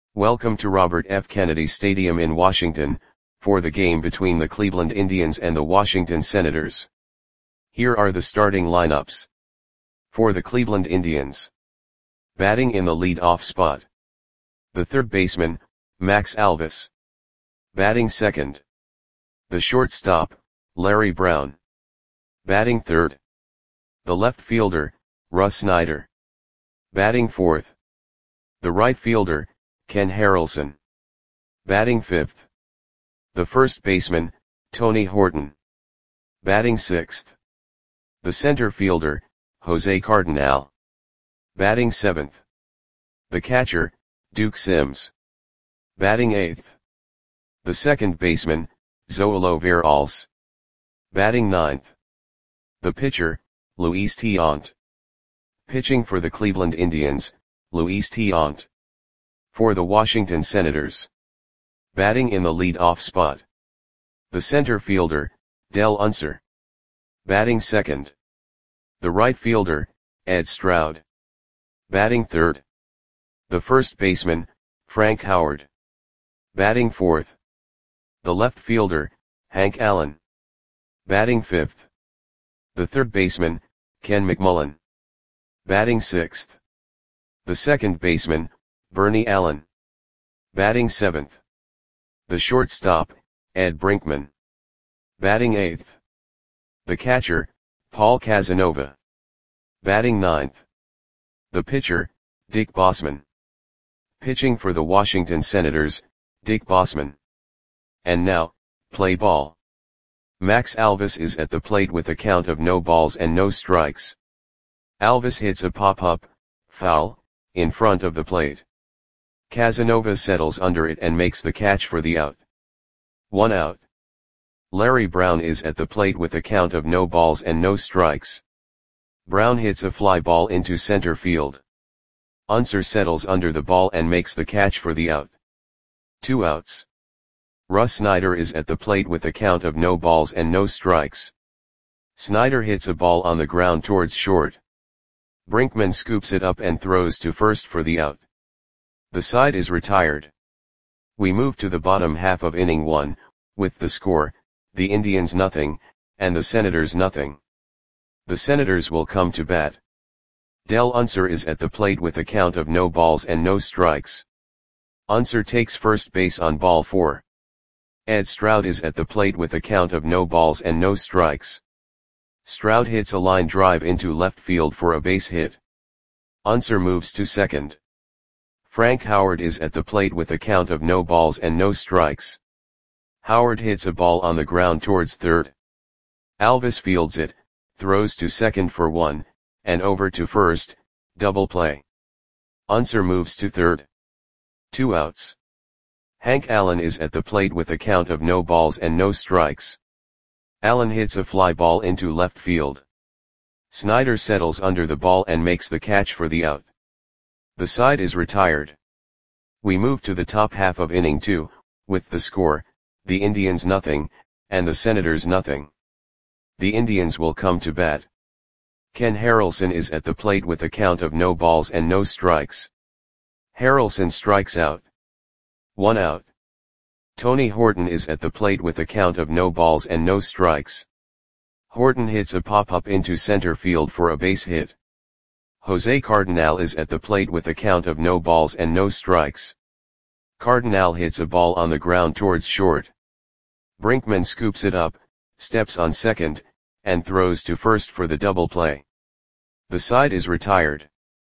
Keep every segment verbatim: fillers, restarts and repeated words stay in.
Welcome to Robert F. Kennedy Stadium in Washington, for the game between the Cleveland Indians and the Washington Senators. Here are the starting lineups. For the Cleveland Indians. Batting in the lead-off spot. The third baseman, Max Alvis. Batting second. The shortstop, Larry Brown. Batting third. The left fielder, Russ Snyder. Batting fourth. The right fielder, Ken Harrelson. Batting fifth. The first baseman, Tony Horton. Batting sixth. The center fielder, Jose Cardinal. Batting seventh. The catcher, Duke Sims. Batting eighth. The second baseman, Zoilo Veralles. Batting ninth. The pitcher, Luis Tiant. Pitching for the Cleveland Indians, Luis Tiant. For the Washington Senators. Batting in the lead-off spot. The center fielder, Del Unser. Batting second. The right fielder, Ed Stroud. Batting third. The first baseman, Frank Howard. Batting fourth. The left fielder, Hank Allen. Batting fifth. The third baseman, Ken McMullen. Batting sixth. The second baseman, Bernie Allen. Batting seventh. The shortstop, Ed Brinkman. Batting eighth. The catcher, Paul Casanova. Batting ninth. The pitcher, Dick Bosman. Pitching for the Washington Senators, Dick Bosman. And now, play ball. Max Alvis is at the plate with a count of no balls and no strikes. Alvis hits a pop-up, foul, in front of the plate. Casanova settles under it and makes the catch for the out. One out. Larry Brown is at the plate with a count of no balls and no strikes. Brown hits a fly ball into center field. Unser settles under the ball and makes the catch for the out. Two outs. Russ Snyder is at the plate with a count of no balls and no strikes. Snyder hits a ball on the ground towards short. Brinkman scoops it up and throws to first for the out. The side is retired. We move to the bottom half of inning one, with the score, the Indians nothing, and the Senators nothing. The Senators will come to bat. Del Unser is at the plate with a count of no balls and no strikes. Unser takes first base on ball four. Ed Stroud is at the plate with a count of no balls and no strikes. Stroud hits a line drive into left field for a base hit. Unser moves to second. Frank Howard is at the plate with a count of no balls and no strikes. Howard hits a ball on the ground towards third. Alvis fields it, throws to second for one, and over to first, double play. Unser moves to third. Two outs. Hank Allen is at the plate with a count of no balls and no strikes. Allen hits a fly ball into left field. Snyder settles under the ball and makes the catch for the out. The side is retired. We move to the top half of inning two, with the score, the Indians nothing, and the Senators nothing. The Indians will come to bat. Ken Harrelson is at the plate with a count of no balls and no strikes. Harrelson strikes out. One out. Tony Horton is at the plate with a count of no balls and no strikes. Horton hits a pop-up into center field for a base hit. Jose Cardinal is at the plate with a count of no balls and no strikes. Cardinal hits a ball on the ground towards short. Brinkman scoops it up, steps on second, and throws to first for the double play. The side is retired.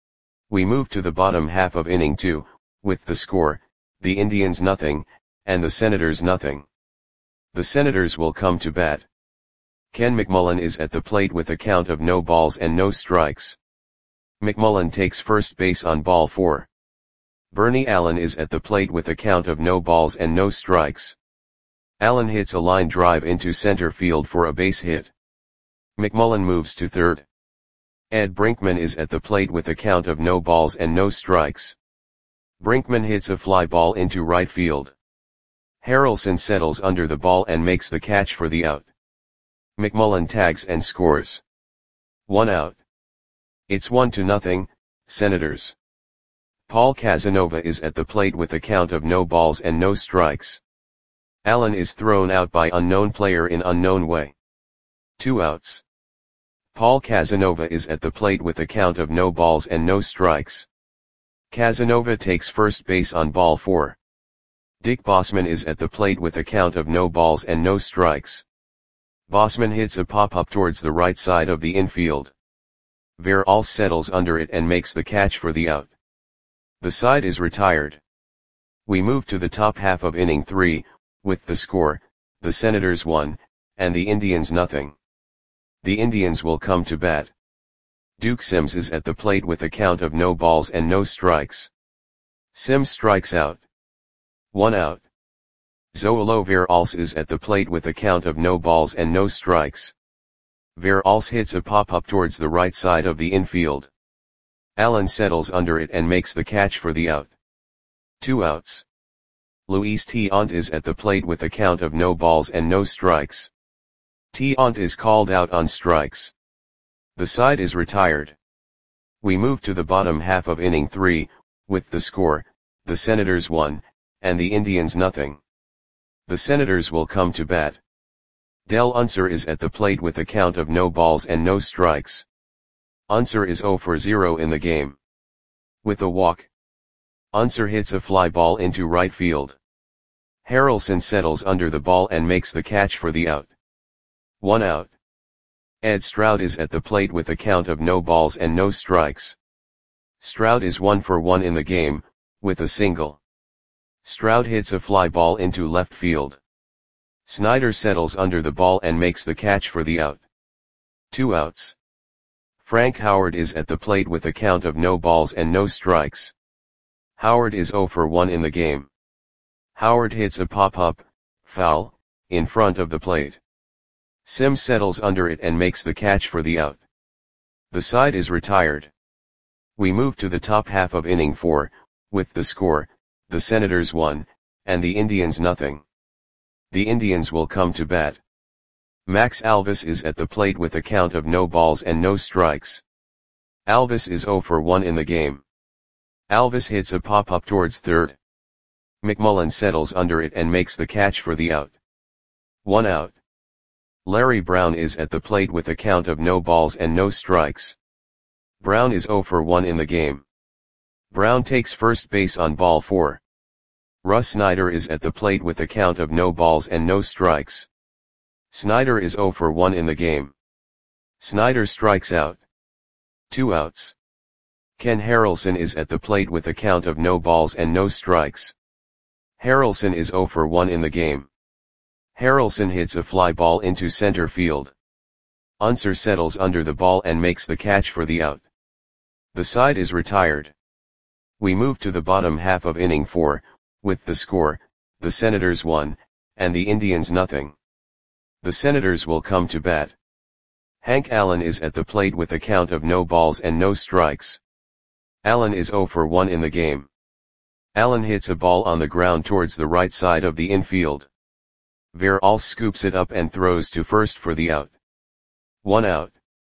We move to the bottom half of inning two, with the score, the Indians nothing, and the Senators nothing. The Senators will come to bat. Ken McMullen is at the plate with a count of no balls and no strikes. McMullen takes first base on ball four. Bernie Allen is at the plate with a count of no balls and no strikes. Allen hits a line drive into center field for a base hit. McMullen moves to third. Ed Brinkman is at the plate with a count of no balls and no strikes. Brinkman hits a fly ball into right field. Harrelson settles under the ball and makes the catch for the out. McMullen tags and scores. One out. It's one to nothing, Senators. Paul Casanova is at the plate with a count of no balls and no strikes. Allen is thrown out by unknown player in unknown way. Two outs. Paul Casanova is at the plate with a count of no balls and no strikes. Casanova takes first base on ball four. Dick Bosman is at the plate with a count of no balls and no strikes. Bosman hits a pop-up towards the right side of the infield. Veralls settles under it and makes the catch for the out. The side is retired. We move to the top half of inning three, with the score, the Senators one, and the Indians nothing. The Indians will come to bat. Duke Sims is at the plate with a count of no balls and no strikes. Sims strikes out. One out. Zoilo Veralls is at the plate with a count of no balls and no strikes. Veralls hits a pop-up towards the right side of the infield. Allen settles under it and makes the catch for the out. Two outs. Luis Tiant is at the plate with a count of no balls and no strikes. Tiant is called out on strikes. The side is retired. We move to the bottom half of inning three, with the score, the Senators one, and the Indians nothing. The Senators will come to bat. Del Unser is at the plate with a count of no balls and no strikes. Unser is zero for zero in the game. With a walk, Unser hits a fly ball into right field. Harrelson settles under the ball and makes the catch for the out. One out. Ed Stroud is at the plate with a count of no balls and no strikes. Stroud is one for one in the game, with a single. Stroud hits a fly ball into left field. Snyder settles under the ball and makes the catch for the out. Two outs. Frank Howard is at the plate with a count of no balls and no strikes. Howard is zero for one in the game. Howard hits a pop-up, foul, in front of the plate. Sims settles under it and makes the catch for the out. The side is retired. We move to the top half of inning four, with the score, the Senators one, and the Indians nothing. The Indians will come to bat. Max Alvis is at the plate with a count of no balls and no strikes. Alvis is zero for one in the game. Alvis hits a pop-up towards third. McMullen settles under it and makes the catch for the out. One out. Larry Brown is at the plate with a count of no balls and no strikes. Brown is zero for one in the game. Brown takes first base on ball four. Russ Snyder is at the plate with a count of no balls and no strikes. Snyder is zero for one in the game. Snyder strikes out. Two outs. Ken Harrelson is at the plate with a count of no balls and no strikes. Harrelson is zero for one in the game. Harrelson hits a fly ball into center field. Unser settles under the ball and makes the catch for the out. The side is retired. We move to the bottom half of inning four, with the score, the Senators one, and the Indians nothing. The Senators will come to bat. Hank Allen is at the plate with a count of no balls and no strikes. Allen is zero for one in the game. Allen hits a ball on the ground towards the right side of the infield. Veralls scoops it up and throws to first for the out. One out.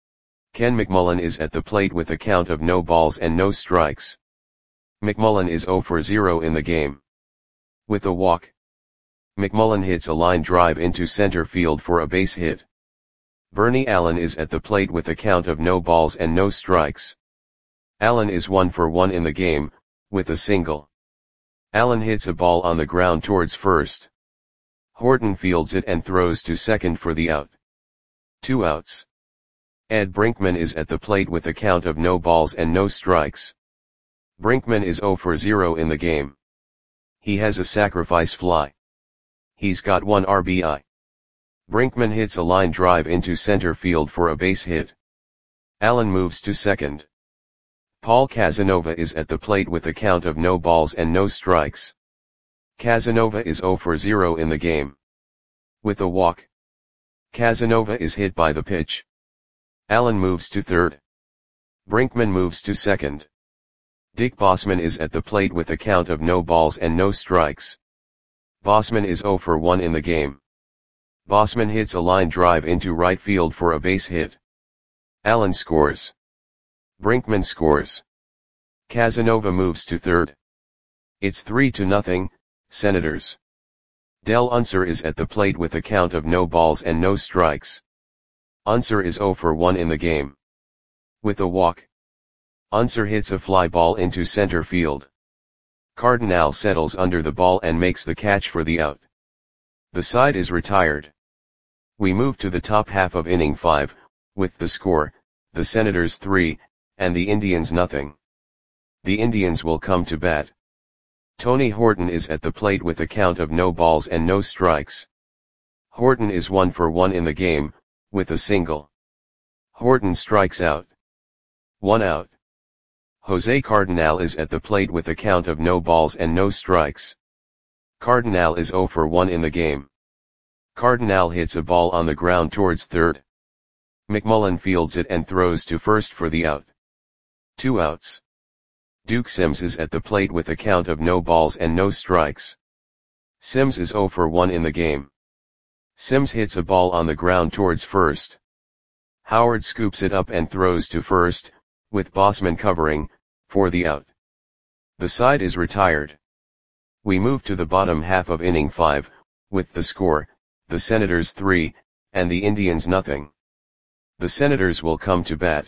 Ken McMullen is at the plate with a count of no balls and no strikes. McMullen is zero for zero in the game. With a walk, McMullen hits a line drive into center field for a base hit. Bernie Allen is at the plate with a count of no balls and no strikes. Allen is one for one in the game, with a single. Allen hits a ball on the ground towards first. Horton fields it and throws to second for the out. Two outs. Ed Brinkman is at the plate with a count of no balls and no strikes. Brinkman is zero for zero in the game. He has a sacrifice fly. He's got one R B I. Brinkman hits a line drive into center field for a base hit. Allen moves to second. Paul Casanova is at the plate with a count of no balls and no strikes. Casanova is zero for zero in the game. With a walk, Casanova is hit by the pitch. Allen moves to third. Brinkman moves to second. Dick Bosman is at the plate with a count of no balls and no strikes. Bosman is zero for one in the game. Bosman hits a line drive into right field for a base hit. Allen scores. Brinkman scores. Casanova moves to third. It's three to nothing, Senators. Del Unser is at the plate with a count of no balls and no strikes. Unser is zero for one in the game. With a walk, Unser hits a fly ball into center field. Cardinal settles under the ball and makes the catch for the out. The side is retired. We move to the top half of inning five, with the score, the Senators three, and the Indians nothing. The Indians will come to bat. Tony Horton is at the plate with a count of no balls and no strikes. Horton is one for one in the game, with a single. Horton strikes out. One out. Jose Cardinal is at the plate with a count of no balls and no strikes. Cardinal is zero for one in the game. Cardinal hits a ball on the ground towards third. McMullen fields it and throws to first for the out. Two outs. Duke Sims is at the plate with a count of no balls and no strikes. Sims is zero for one in the game. Sims hits a ball on the ground towards first. Howard scoops it up and throws to first, with Bossman covering, for the out. The side is retired. We move to the bottom half of inning five, with the score, the Senators three, and the Indians nothing. The Senators will come to bat.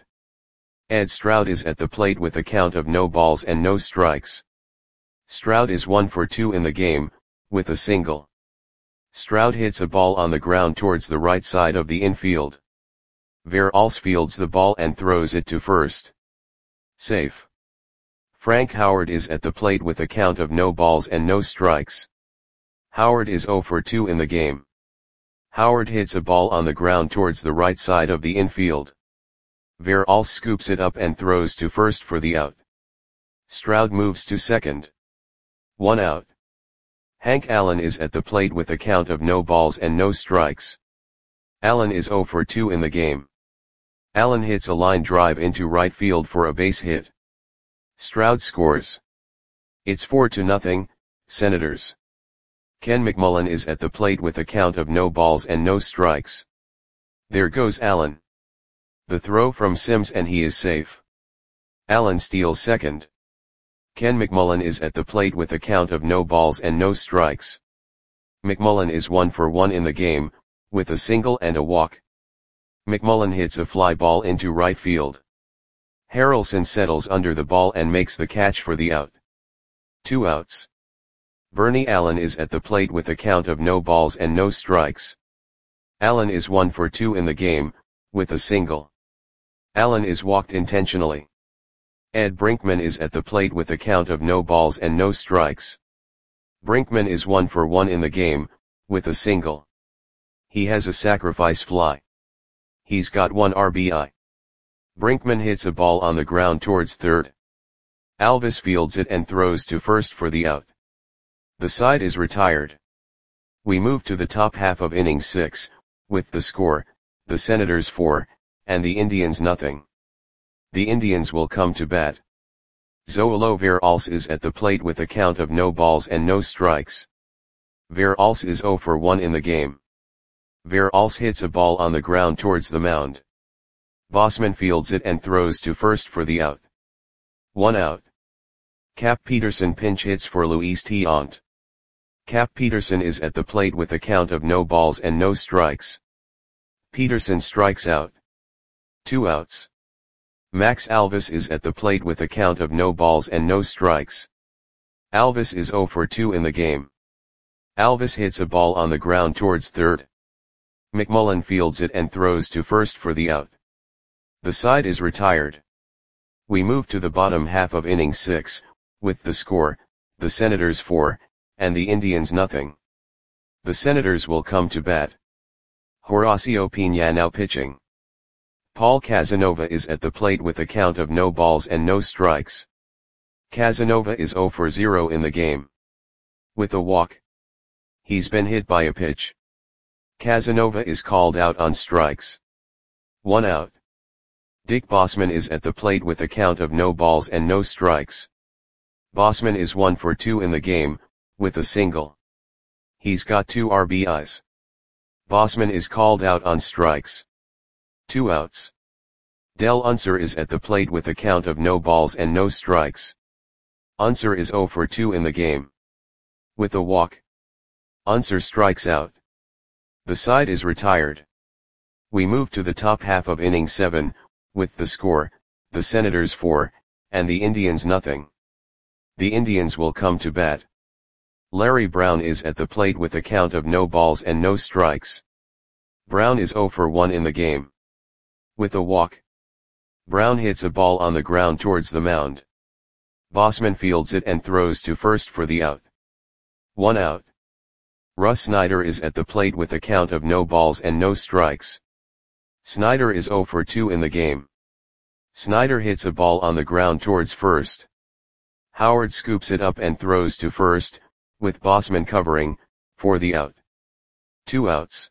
Ed Stroud is at the plate with a count of no balls and no strikes. Stroud is one for two in the game, with a single. Stroud hits a ball on the ground towards the right side of the infield. Veralls fields the ball and throws it to first. Safe. Frank Howard is at the plate with a count of no balls and no strikes. Howard is zero for two in the game. Howard hits a ball on the ground towards the right side of the infield. Veralls scoops it up and throws to first for the out. Stroud moves to second. One out. Hank Allen is at the plate with a count of no balls and no strikes. Allen is zero for two in the game. Allen hits a line drive into right field for a base hit. Stroud scores. It's four to nothing, Senators. Ken McMullen is at the plate with a count of no balls and no strikes. There goes Allen. The throw from Sims and he is safe. Allen steals second. Ken McMullen is at the plate with a count of no balls and no strikes. McMullen is one for one in the game, with a single and a walk. McMullen hits a fly ball into right field. Harrelson settles under the ball and makes the catch for the out. Two outs. Bernie Allen is at the plate with a count of no balls and no strikes. Allen is one for two in the game, with a single. Allen is walked intentionally. Ed Brinkman is at the plate with a count of no balls and no strikes. Brinkman is one for one in the game, with a single. He has a sacrifice fly. He's got one R B I. Brinkman hits a ball on the ground towards third. Alvis fields it and throws to first for the out. The side is retired. We move to the top half of inning six, with the score, the Senators four, and the Indians nothing. The Indians will come to bat. Zoilo Veralls is at the plate with a count of no balls and no strikes. Veralls is zero for one in the game. Veralls hits a ball on the ground towards the mound. Bossman fields it and throws to first for the out. One out. Cap Peterson pinch hits for Luis Tiant. Cap Peterson is at the plate with a count of no balls and no strikes. Peterson strikes out. Two outs. Max Alvis is at the plate with a count of no balls and no strikes. Alvis is zero for two in the game. Alvis hits a ball on the ground towards third. McMullen fields it and throws to first for the out. The side is retired. We move to the bottom half of inning six, with the score, the Senators four, and the Indians nothing. The Senators will come to bat. Horacio Piña now pitching. Paul Casanova is at the plate with a count of no balls and no strikes. Casanova is zero for zero in the game. With a walk. He's been hit by a pitch. Casanova is called out on strikes. One out. Dick Bossman is at the plate with a count of no balls and no strikes. Bossman is one for two in the game, with a single. He's got two R B Is. Bossman is called out on strikes. Two outs. Del Unser is at the plate with a count of no balls and no strikes. Unser is zero for two in the game. With a walk, Unser strikes out. The side is retired. We move to the top half of inning seven, with the score, the Senators four, and the Indians nothing. The Indians will come to bat. Larry Brown is at the plate with a count of no balls and no strikes. Brown is zero for one in the game. With a walk, Brown hits a ball on the ground towards the mound. Bossman fields it and throws to first for the out. One out. Russ Snyder is at the plate with a count of no balls and no strikes. Snyder is zero for two in the game. Snyder hits a ball on the ground towards first. Howard scoops it up and throws to first, with Bossman covering, for the out. Two outs.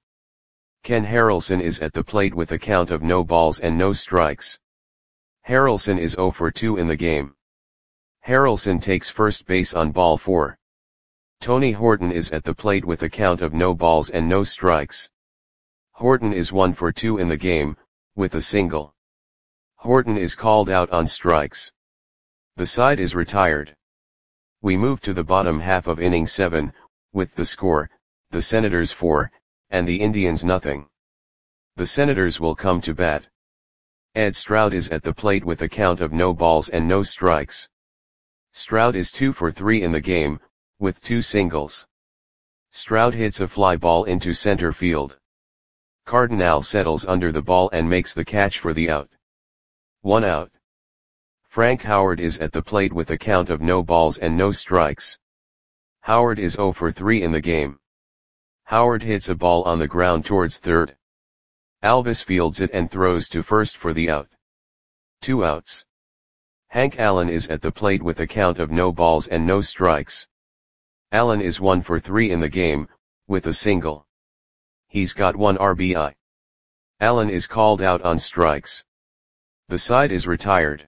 Ken Harrelson is at the plate with a count of no balls and no strikes. Harrelson is zero for two in the game. Harrelson takes first base on ball four. Tony Horton is at the plate with a count of no balls and no strikes. Horton is one for two in the game, with a single. Horton is called out on strikes. The side is retired. We move to the bottom half of inning seven, with the score, the Senators four, and the Indians nothing. The Senators will come to bat. Ed Stroud is at the plate with a count of no balls and no strikes. Stroud is two for three in the game, with two singles. Stroud hits a fly ball into center field. Cardinal settles under the ball and makes the catch for the out. One out. Frank Howard is at the plate with a count of no balls and no strikes. Howard is zero for three in the game. Howard hits a ball on the ground towards third. Alvis fields it and throws to first for the out. Two outs. Hank Allen is at the plate with a count of no balls and no strikes. Allen is one for three in the game, with a single. He's got one R B I. Allen is called out on strikes. The side is retired.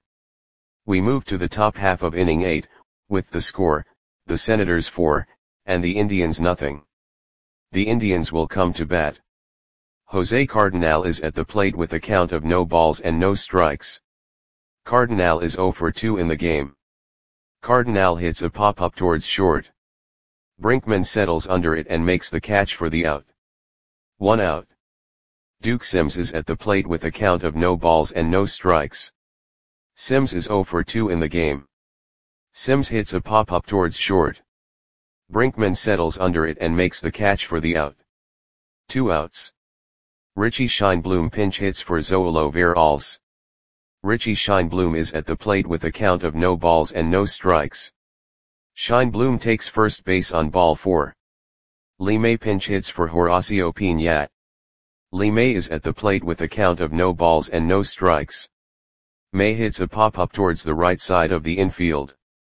We move to the top half of inning eight, with the score, the Senators four, and the Indians nothing. The Indians will come to bat. Jose Cardinal is at the plate with a count of no balls and no strikes. Cardinal is zero for two in the game. Cardinal hits a pop-up towards short. Brinkman settles under it and makes the catch for the out. One out. Duke Sims is at the plate with a count of no balls and no strikes. Sims is zero for two in the game. Sims hits a pop-up towards short. Brinkman settles under it and makes the catch for the out. Two outs. Richie Scheinblum pinch hits for Zoilo Veralls. Richie Scheinblum is at the plate with a count of no balls and no strikes. Scheinblum takes first base on ball four. Lee May pinch hits for Horacio Piñat. Lee May is at the plate with a count of no balls and no strikes. May hits a pop-up towards the right side of the infield.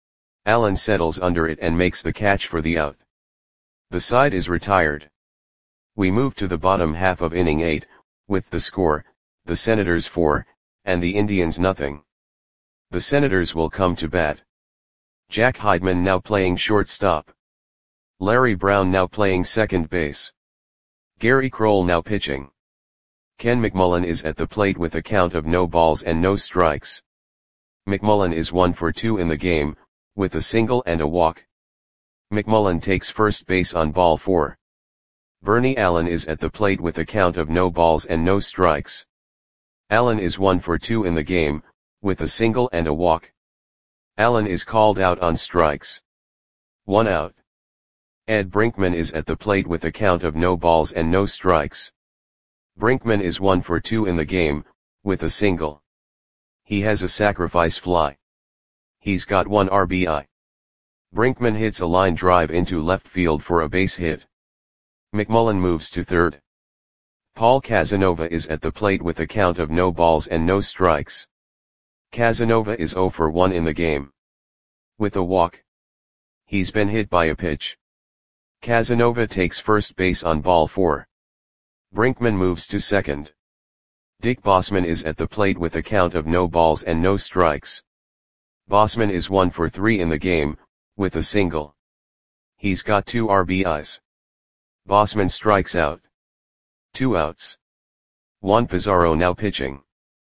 Allen settles under it and makes the catch for the out. The side is retired. We move to the bottom half of inning eight, with the score, the Senators four, and the Indians nothing. The Senators will come to bat. Jack Heidman now playing shortstop. Larry Brown now playing second base. Gary Kroll now pitching. Ken McMullen is at the plate with a count of no balls and no strikes. McMullen is one for two in the game, with a single and a walk. McMullen takes first base on ball four. Bernie Allen is at the plate with a count of no balls and no strikes. Allen is one for two in the game, with a single and a walk. Allen is called out on strikes. One out. Ed Brinkman is at the plate with a count of no balls and no strikes. Brinkman is one for two in the game, with a single. He has a sacrifice fly. He's got one R B I. Brinkman hits a line drive into left field for a base hit. McMullen moves to third. Paul Casanova is at the plate with a count of no balls and no strikes. Casanova is zero for one in the game. With a walk. He's been hit by a pitch. Casanova takes first base on ball four. Brinkman moves to second. Dick Bossman is at the plate with a count of no balls and no strikes. Bossman is one for three in the game, with a single. He's got two R B Is. Bossman strikes out. Two outs. Juan Pizarro now pitching.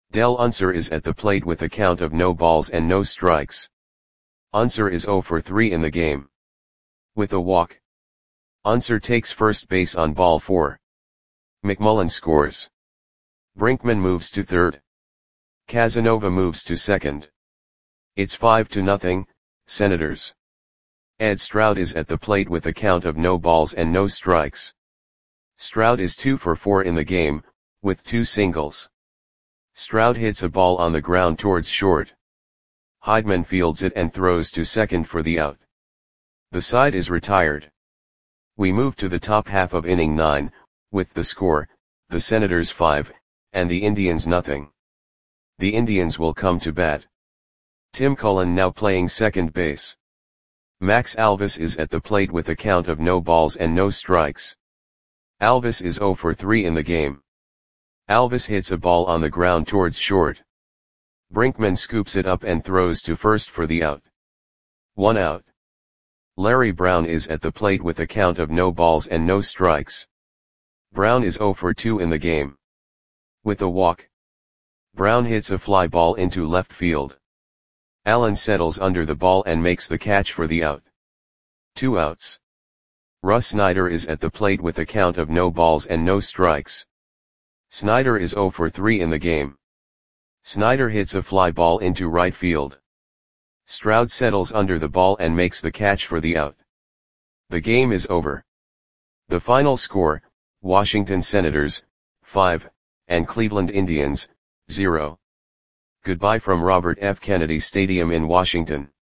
Del Unser is at the plate with a count of no balls and no strikes. Unser is zero for three in the game. With a walk, Unser takes first base on ball four. McMullen scores. Brinkman moves to third. Casanova moves to second. It's five to nothing, Senators. Ed Stroud is at the plate with a count of no balls and no strikes. Stroud is two for four in the game, with two singles. Stroud hits a ball on the ground towards short. Heidman fields it and throws to second for the out. The side is retired. We move to the top half of inning nine, with the score, the Senators five, and the Indians nothing. The Indians will come to bat. Tim Cullen now playing second base. Max Alvis is at the plate with a count of no balls and no strikes. Alvis is zero for three in the game. Alvis hits a ball on the ground towards short. Brinkman scoops it up and throws to first for the out. One out. Larry Brown is at the plate with a count of no balls and no strikes. Brown is zero for two in the game. With a walk, Brown hits a fly ball into left field. Allen settles under the ball and makes the catch for the out. Two outs. Russ Snyder is at the plate with a count of no balls and no strikes. Snyder is zero for three in the game. Snyder hits a fly ball into right field. Stroud settles under the ball and makes the catch for the out. The game is over. The final score, Washington Senators, five, and Cleveland Indians, zero. Goodbye from Robert F. Kennedy Stadium in Washington.